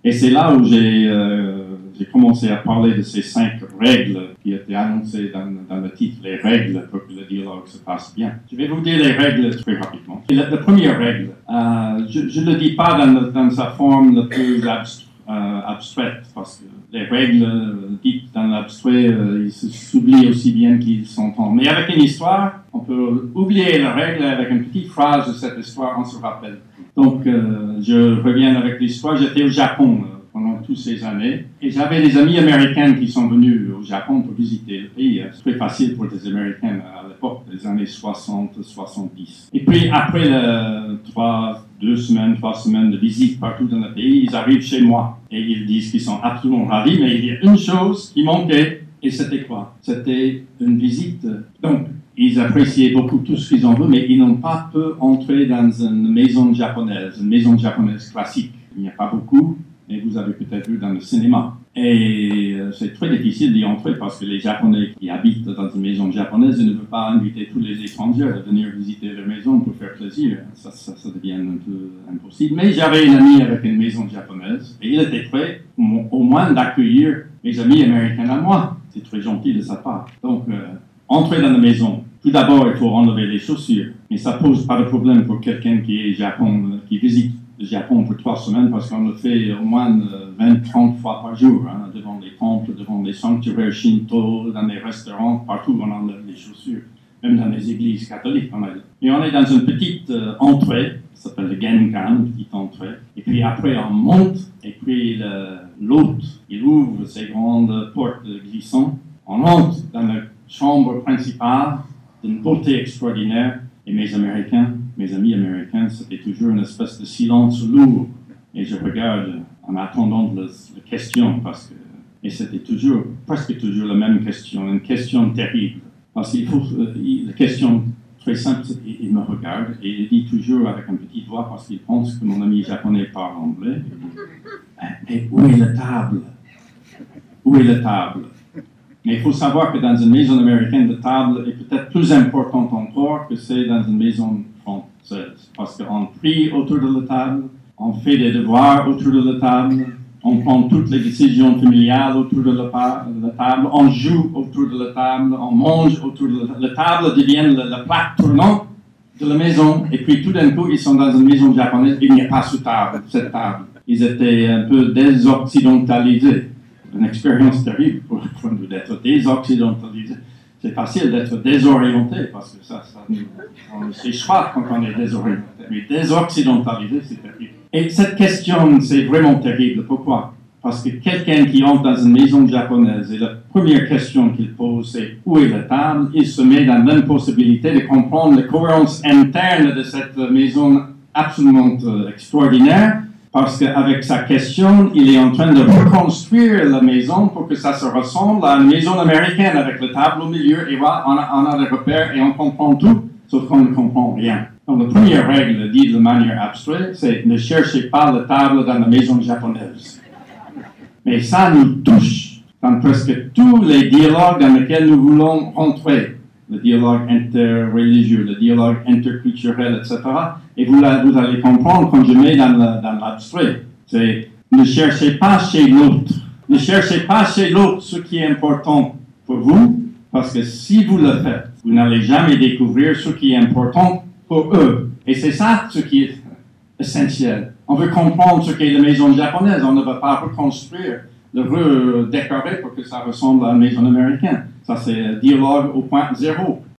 Et c'est là où j'ai commencé à parler de ces 5 règles qui étaient annoncées dans le titre, les règles pour que le dialogue se passe bien. Je vais vous dire les règles très rapidement. Et la première règle, je ne le dis pas dans sa forme la plus abstraite, parce que les règles dites dans l'abstrait, ils s'oublient aussi bien qu'ils s'entendent. Mais avec une histoire, on peut oublier la règle avec une petite phrase de cette histoire, on se rappelle. Donc, je reviens avec l'histoire. J'étais au Japon pendant toutes ces années. Et j'avais des amis américains qui sont venus au Japon pour visiter le pays. C'est très facile pour des Américains à l'époque, des années 60-70. Et puis, après 3 semaines de visite partout dans le pays, ils arrivent chez moi. Et ils disent qu'ils sont absolument ravis, mais il y a une chose qui manquait. Et c'était quoi? C'était une visite. Donc, ils appréciaient beaucoup tout ce qu'ils ont vu, mais ils n'ont pas pu entrer dans une maison japonaise classique. Il n'y a pas beaucoup. Et vous avez peut-être vu dans le cinéma. Et c'est très difficile d'y entrer parce que les Japonais qui habitent dans une maison japonaise ne veulent pas inviter tous les étrangers à venir visiter leur maison pour faire plaisir. Ça devient un peu impossible. Mais j'avais une amie avec une maison japonaise et il était prêt au moins d'accueillir mes amis américains à moi. C'est très gentil de sa part. Donc, entrer dans la maison. Tout d'abord, il faut enlever les chaussures. Mais ça pose pas de problème pour quelqu'un qui visite le Japon pour 3 semaines parce qu'on le fait au moins 20-30 fois par jour, devant les temples, devant les sanctuaires Shinto, dans les restaurants, partout on enlève les chaussures, même dans les églises catholiques. Et on est dans une petite entrée, ça s'appelle le Genkan, une petite entrée, et puis après on monte, et puis l'hôte, il ouvre ses grandes portes glissantes, on monte dans la chambre principale, d'une beauté extraordinaire, et mes amis américains, c'était toujours une espèce de silence lourd. Et je regarde en attendant la question, et c'était presque toujours la même question, une question terrible. Parce qu'il faut, la question très simple, il me regarde et il dit toujours avec une petite voix, parce qu'il pense que mon ami japonais parle anglais. Et où est la table? Où est la table? Mais il faut savoir que dans une maison américaine, la table est peut-être plus importante encore que c'est dans une maison française. Parce qu'on prie autour de la table, on fait des devoirs autour de la table, on prend toutes les décisions familiales autour de la table, on joue autour de la table, on mange autour de la table, devient la plaque tournante de la maison. Et puis tout d'un coup, ils sont dans une maison japonaise, il n'y a pas cette table. Ils étaient un peu désoccidentalisés. Une expérience terrible pour nous d'être désoccidentalisés. C'est facile d'être désorienté parce que on s'échoue quand on est désorienté. Mais désoccidentalisé, c'est terrible. Et cette question, c'est vraiment terrible. Pourquoi? Parce que quelqu'un qui entre dans une maison japonaise et la première question qu'il pose, c'est où est la table? Il se met dans l'impossibilité de comprendre la cohérence interne de cette maison absolument extraordinaire. Parce qu'avec sa question, il est en train de reconstruire la maison pour que ça se ressemble à une maison américaine avec la table au milieu. Et voilà, on a des repères et on comprend tout, sauf qu'on ne comprend rien. Donc, la première règle, dit de manière abstraite, c'est ne cherchez pas la table dans la maison japonaise. Mais ça nous touche dans presque tous les dialogues dans lesquels nous voulons rentrer. Le dialogue interreligieux, le dialogue interculturel, etc. Et vous allez comprendre quand je mets dans l'abstrait, c'est ne cherchez pas chez l'autre. Ne cherchez pas chez l'autre ce qui est important pour vous, parce que si vous le faites, vous n'allez jamais découvrir ce qui est important pour eux. Et c'est ça ce qui est essentiel. On veut comprendre ce qu'est la maison japonaise. On ne va pas reconstruire, le redécorer pour que ça ressemble à une maison américaine. Ça, c'est dialogue au point 0.